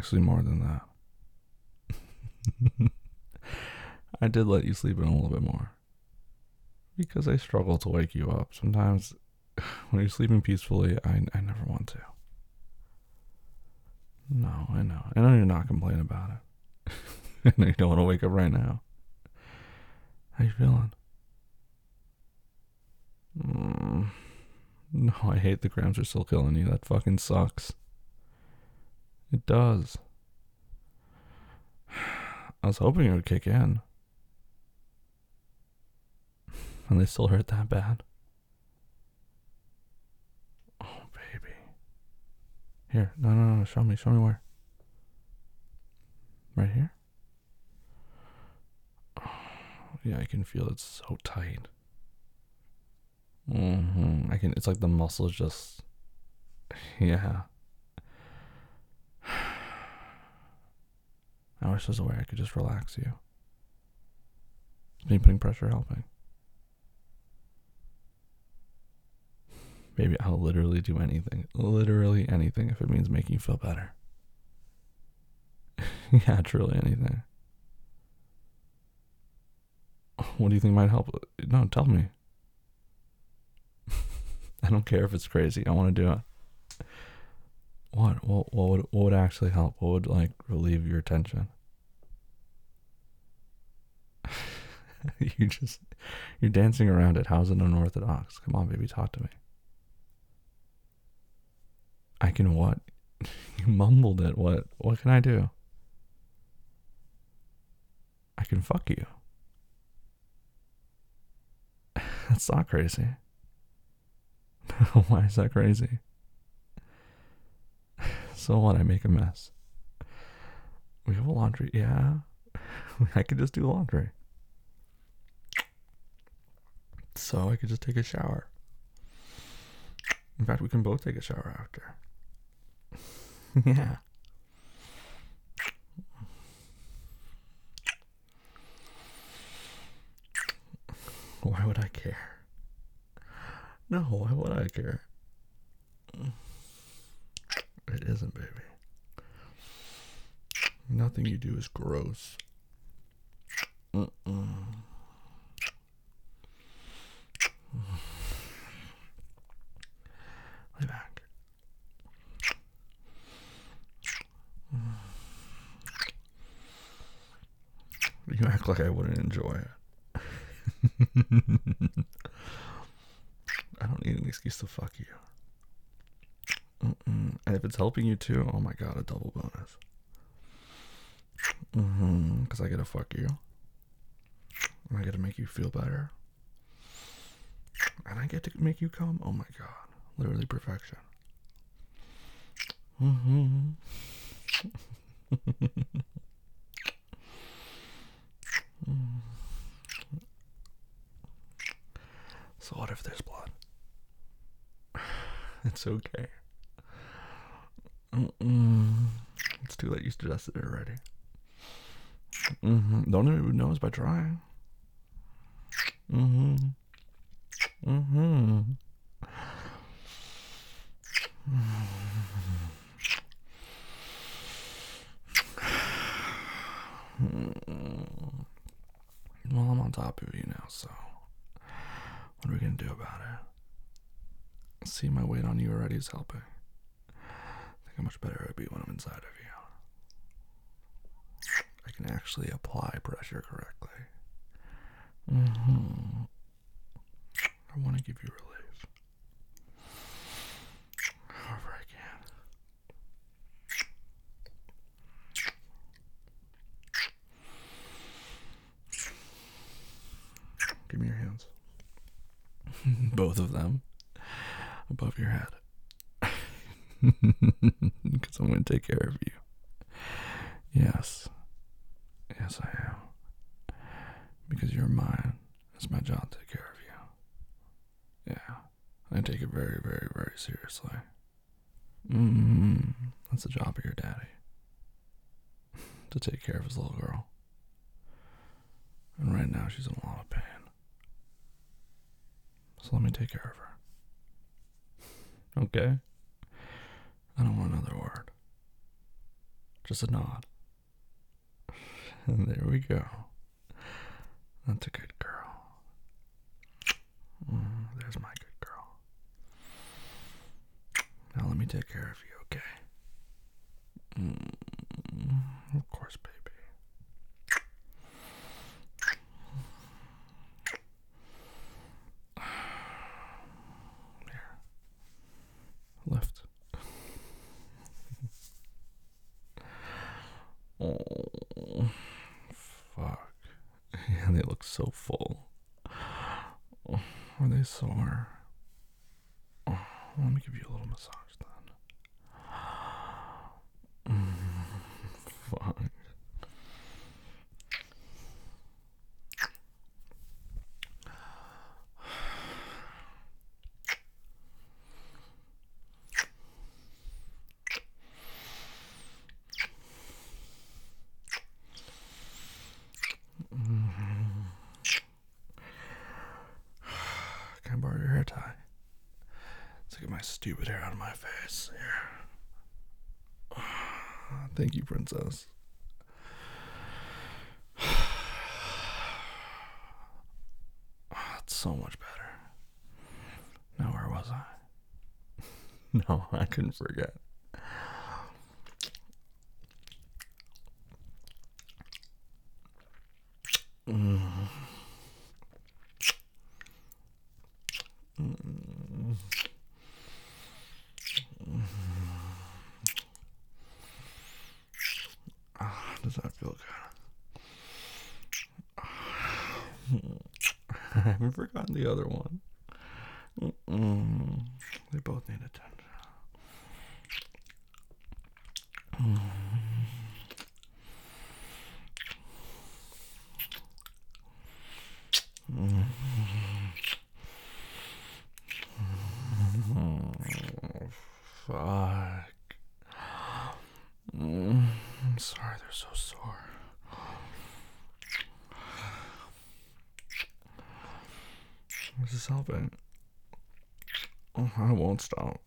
actually more than that. I did let you sleep in a little bit more. Because I struggle to wake you up. Sometimes when you're sleeping peacefully, I never want to. No, I know. I know you're not complaining about it. I know you don't want to wake up right now. How you feeling? No, I hate the grams are still killing you. That fucking sucks. It does. I was hoping it would kick in. And they still hurt that bad. Oh, baby. Here, no. Show me where. Right here? Oh, yeah, I can feel it so tight. It's like the muscles just. Yeah. I wish there's a way I could just relax you. Is me putting pressure helping? Maybe I'll literally do anything. Literally anything if it means making you feel better. Yeah, truly anything. What do you think might help? No, tell me. I don't care if it's crazy. I want to do it. What would actually help? What would like relieve your tension? You're dancing around it. How's it unorthodox? Come on, baby, talk to me. I can what? You mumbled it. What can I do? I can fuck you. That's not crazy. Why is that crazy? So what? I make a mess. We have a laundry. Yeah. I could just do laundry. So I could just take a shower. In fact, we can both take a shower after. Yeah. Why would I care? No, why would I care? It isn't, baby. Nothing you do is gross. Lay back. You act like I wouldn't enjoy it. I don't need an excuse to fuck you. And if it's helping you too, oh my god, a double bonus. Because I get to fuck you. And I get to make you feel better. And I get to make you come. Oh my god. Literally perfection. So what if there's blood? It's okay. It's too late. You suggested it already. The only way we would know is by trying. Well, I'm on top of you now, so what are we gonna do about it? See, my weight on you already is helping. Think how much better it would be when I'm inside of you. I can actually apply pressure correctly. I want to give you relief. However I can. Give me your hands. Both of them. Above your head. Because I'm going to take care of you. Yes. Yes, I am. Because you're mine. It's my job to take care of you. Yeah. I take it very, very, very seriously. That's the job of your daddy. To take care of his little girl. And right now she's in a lot of pain. So let me take care of her. Okay? I don't want another word. Just a nod. And there we go. That's a good girl. There's my good girl. Now let me take care of you, okay? Of course, baby. Here. Lift. Oh, fuck. Yeah, they look so full. Oh, are they sore? Oh, let me give you a little massage then. Fuck. Can I borrow your hair tie? Let's get my stupid hair out of my face. Here. Thank you, princess. That's so much better. Now, where was I? No, I couldn't forget. Does that feel good? I haven't forgotten the other one. They both need attention. Fuck. I'm sorry they're so sore. This is helping. Oh, I won't stop.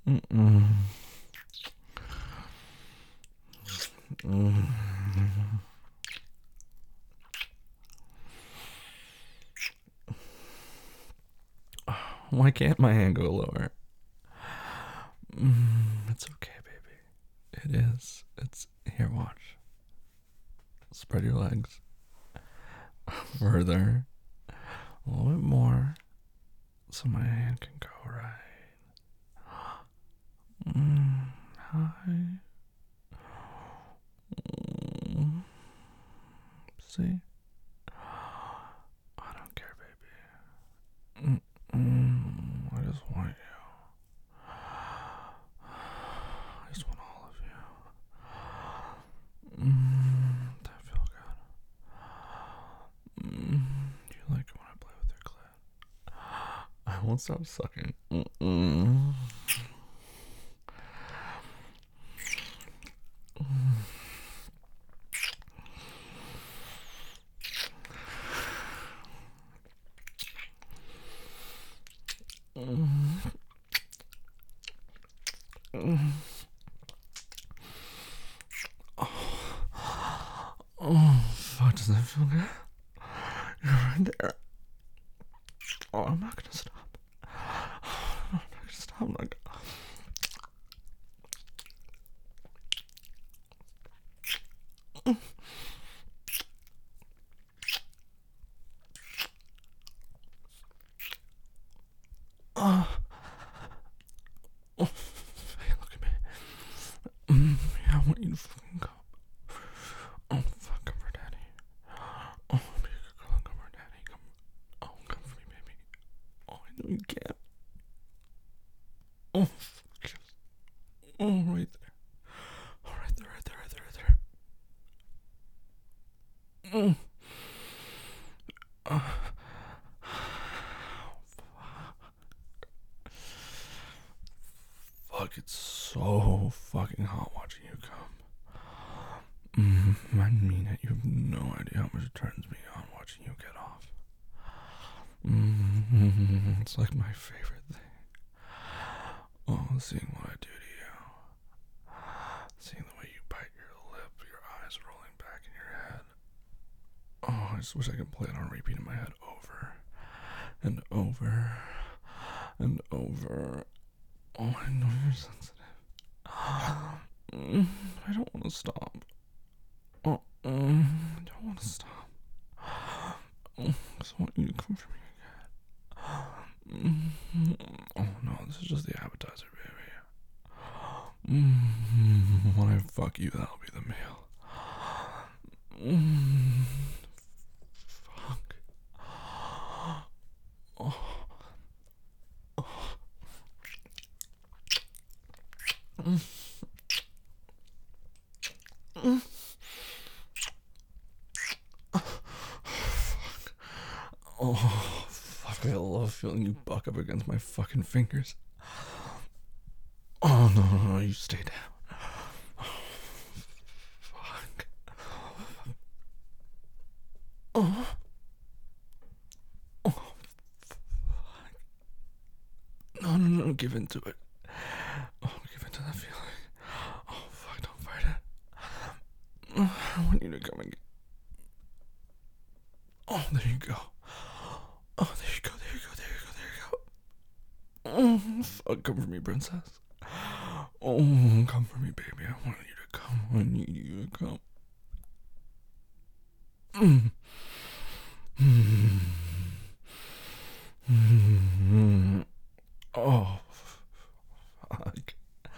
Why can't my hand go lower? It's okay, baby. It is. It's here. Watch. Spread your legs. Further. A little bit more. So my hand can go right. Hi. See? I don't care, baby. I just want you. I just want all of you. That feel good. Do you like it when I play with your clit? I won't stop sucking. Oh, fuck, does that feel good? You're right there. Oh, I'm not gonna stop. I'm not gonna stop. I'm not gonna... Hey, look at me. Yeah, I want you to fucking come. Oh, fuck, come for daddy. Oh, be a good girl and come for daddy. Come. Oh, come for me, baby. Oh, I know you can. Oh, fuck yes. Oh, right there. Oh, right there, right there, right there, right there. Fuck, it's so fucking hot watching you come. I mean it. You have no idea how much it turns me on watching you get off. It's like my favorite thing. Oh, seeing what I do to you. Seeing the way you bite your I just wish I could play it on repeat in my head over and over and over. Oh, I know you're sensitive. I don't want to stop. I don't want to stop. I just want you to come for me again. Oh no, this is just the appetizer, baby. When I fuck you, that'll be the meal. Fuck. Oh, fuck, I love feeling you buck up against my fucking fingers. Oh, no, you stay down. Fuck. Oh. Oh, fuck. No, give in to it. Oh, give in to that feeling. Oh, fuck, don't fight it. I want you to come and get... Oh, there you go. Oh, there you go. Fuck, come for me, princess. Oh, come for me, baby. I want you to come. I need you to come. Oh, fuck.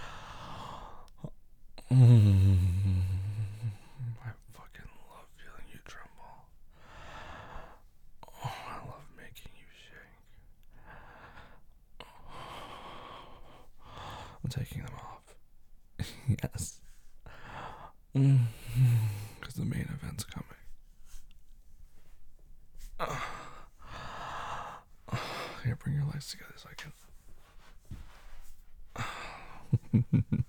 I fucking love feeling you tremble. Oh, I love making you shake. I'm taking them off. Yes. Because the main event's coming. Here, bring your legs together so I can... You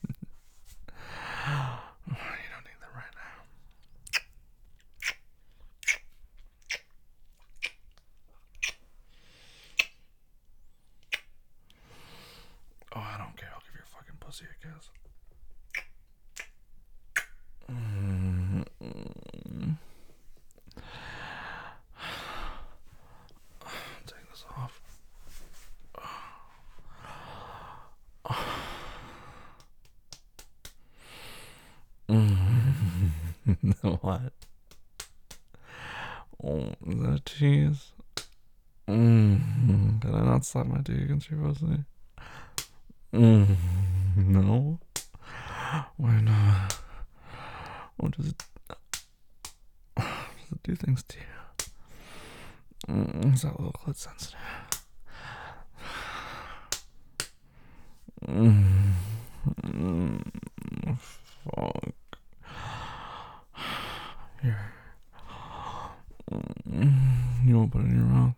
don't need them right now. Oh, I don't care. I'll give your fucking pussy a kiss. Take this off. What? Oh, is that cheese? Did I not slap my dick against your pussy? No? Why not? What does it... Does it do things to you? Is that a little clit sensitive? Fuck. Here. You won't put it in your mouth?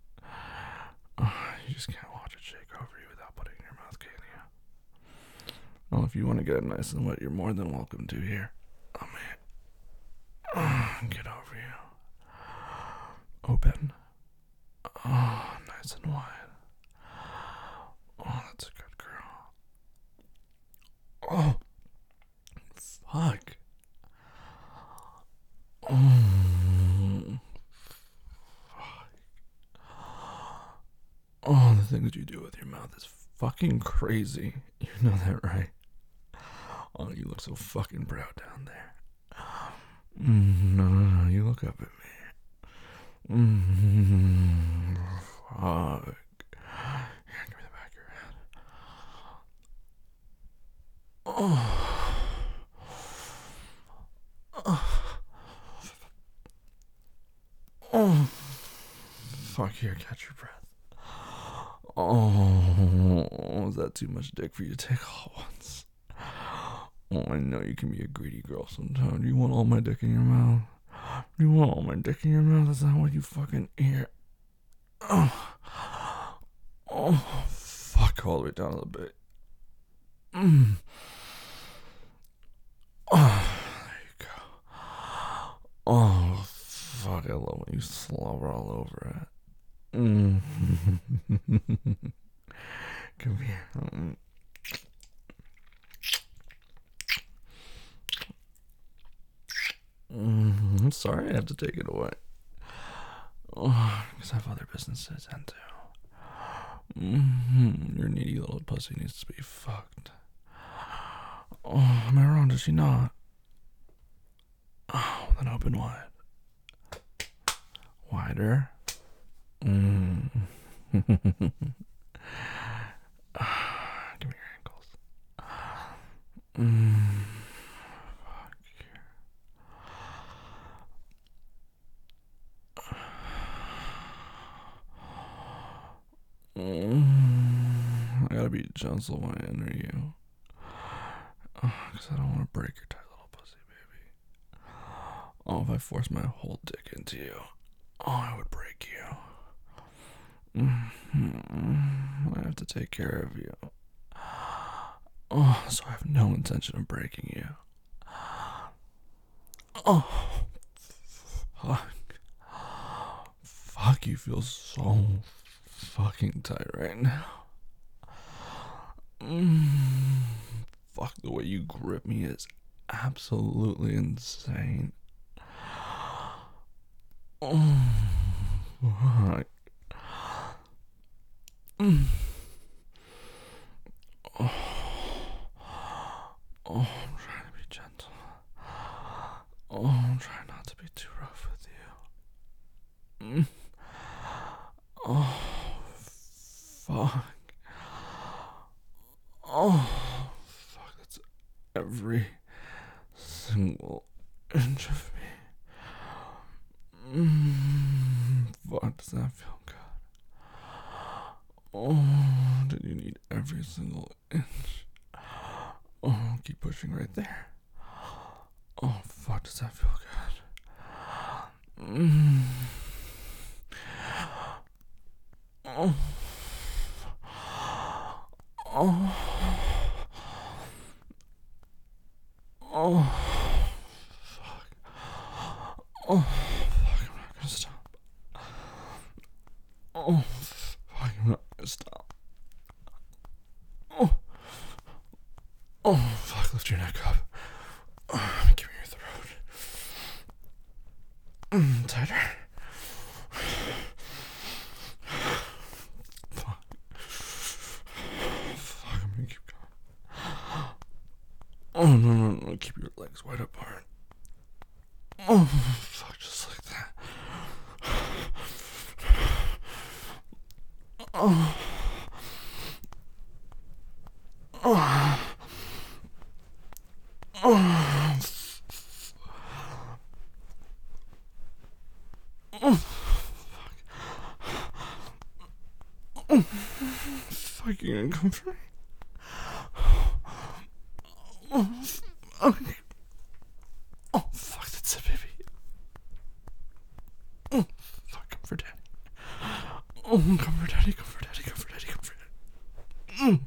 You just can't watch it shake over you without putting it in your mouth, can you? Well, if you want to get it nice and wet, you're more than welcome to here. Oh, man. Get over you. Open. Oh, nice and wide. Oh, that's a good girl. Oh, fuck. Oh, fuck. Oh, the things you do with your mouth is fucking crazy. You know that, right? Oh, you look so fucking proud down there. No, you look up at me. Fuck. Here, give me the back of your head. Oh. Fuck, here, catch your breath. Oh, is that too much dick for you to take all at once? Oh, I know you can be a greedy girl sometimes. Do you want all my dick in your mouth? Do you want all my dick in your mouth? Is that what you fucking hear? Oh, fuck, all the way down a little bit. Oh, there you go. Oh, fuck, I love when you slobber all over it. Come here. I'm sorry I have to take it away. Oh, because I have other business to attend to. Your needy little pussy needs to be fucked. Oh, am I wrong? Does she not? Oh, then open wide. Wider. Give me your ankles. Fuck you. I gotta be gentle when I enter you. Because I don't want to break your tight little pussy, baby. Oh, if I force my whole dick into you, I would break you. I have to take care of you. So I have no intention of breaking you. Fuck. Fuck, you feel so fucking tight right now. Fuck, the way you grip me is absolutely insane. Fuck. I'm trying to be gentle. I'm trying not to be too rough with you. Fuck. Fuck, that's every single inch of me. Fuck, does that feel good? Did you need every single inch? Keep pushing right there. Fuck, does that feel good? Fuck. Fuck, I'm not gonna stop. Fuck, I'm not gonna stop. Fuck, lift your neck up. Give me your throat. Tighter. Fuck. Fuck, I'm gonna keep going. No. Keep your legs wide apart. Fuck, just like that. Fuck, you gonna come for me? Fuck, that's it, baby. Fuck, come for daddy. Come for daddy, come for daddy, come for daddy, come for daddy.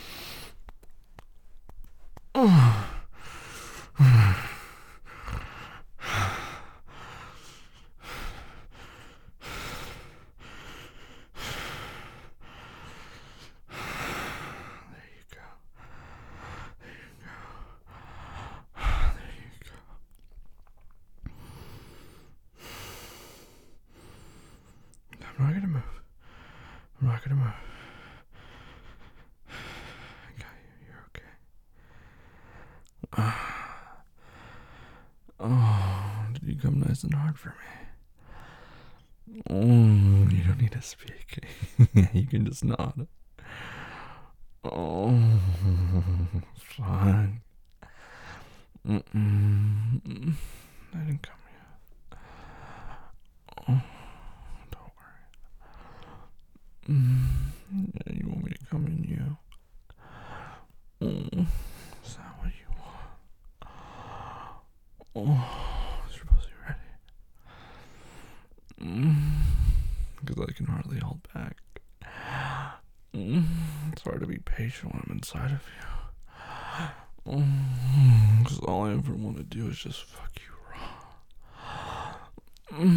I'm not gonna move. I'm not gonna move. I got you. You're okay. Did you come nice and hard for me? You don't need to speak. You can just nod. Fine. I didn't come yet. Don't worry. Yeah, you want me to come in you? Is that what you want? Is your pussy ready? Because I can hardly hold back. It's hard to be patient when I'm inside of you. Because all I ever want to do is just fuck you raw.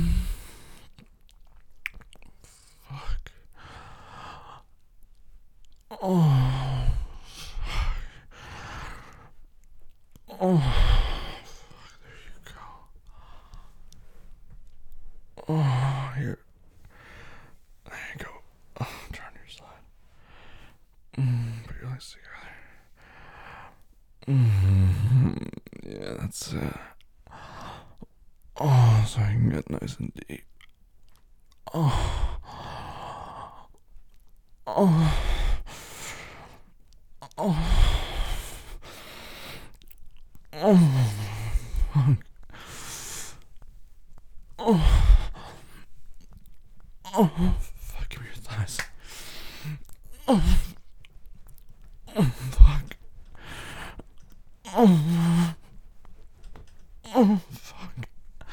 Fuck. Fuck, there you go. Here, nice together. Yeah, that's it. Oh, so I can get nice and deep. Oh. Oh. Oh. Oh. Oh. Oh. Fuck, give me your thighs. Oh. Oh, fuck. Oh. Oh, fuck.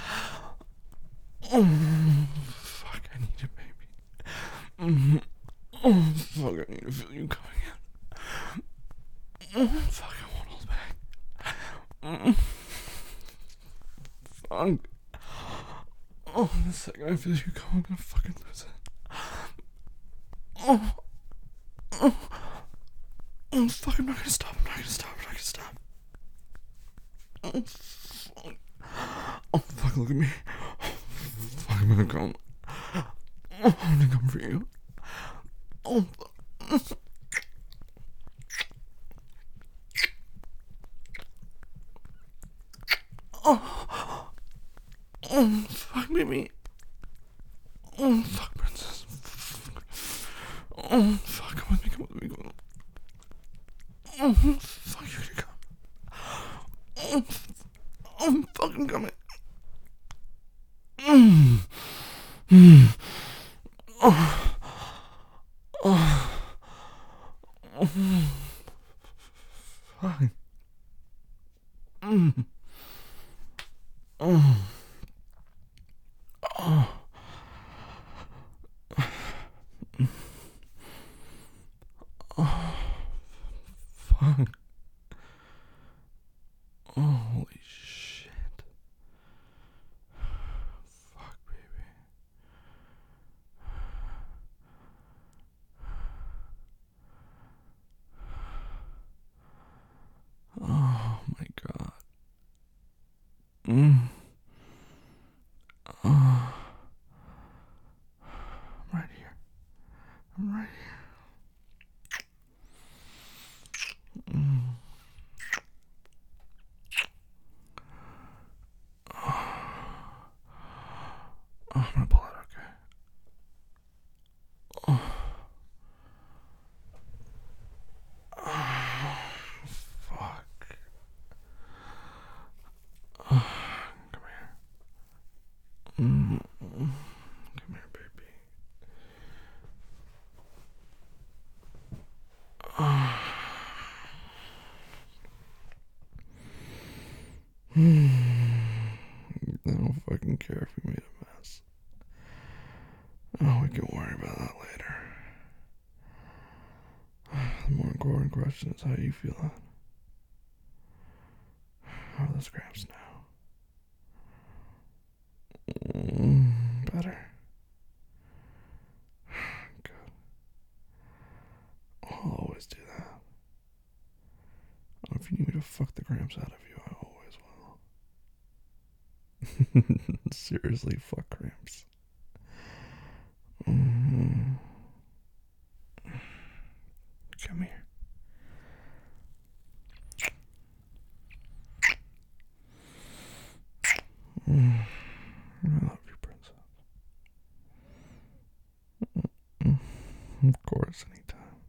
Oh, fuck, I need you, baby. Oh, fuck, I need to feel you coming in. Oh, fuck, I won't hold back. Fuck. Oh, the second I feel you come, I'm gonna fucking lose it. Oh. Oh. Oh, fuck, I'm not gonna stop, I'm not gonna stop, I'm not gonna stop. Oh, fuck. Oh, fuck, look at me. Oh, fuck, I'm gonna come. Oh, I'm gonna come for you. Oh, fuck. Oh, oh, fuck, baby. Oh, fuck, princess. Oh, fuck, come with me, come with me, come with me. Oh, fuck, you're gonna come. Oh, I'm fucking coming. Oh, oh, oh, fuck. Oh, oh, oh, fuck. Oh, holy shit. Fuck, baby. Oh my god. Oh, I'm right here. I'm right here. Oh, I'm gonna pull it, okay? Oh, oh fuck. Oh, come here. Come here, baby. Oh. I don't fucking care if we made a mess. Oh, we can worry about that later. The more important question is how you feeling. How are those cramps now? Better. Good. I'll always do that. If you need me to fuck the cramps out of you, I always will. Seriously, fuck cramps. Come here. I love you, princess. Of course, anytime.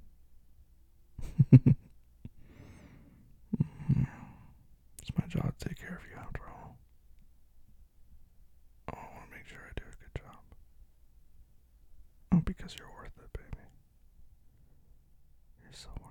It's my job to take care of you after all. Oh, I want to make sure I do a good job. Oh, because you're worth it, baby. You're so worth it.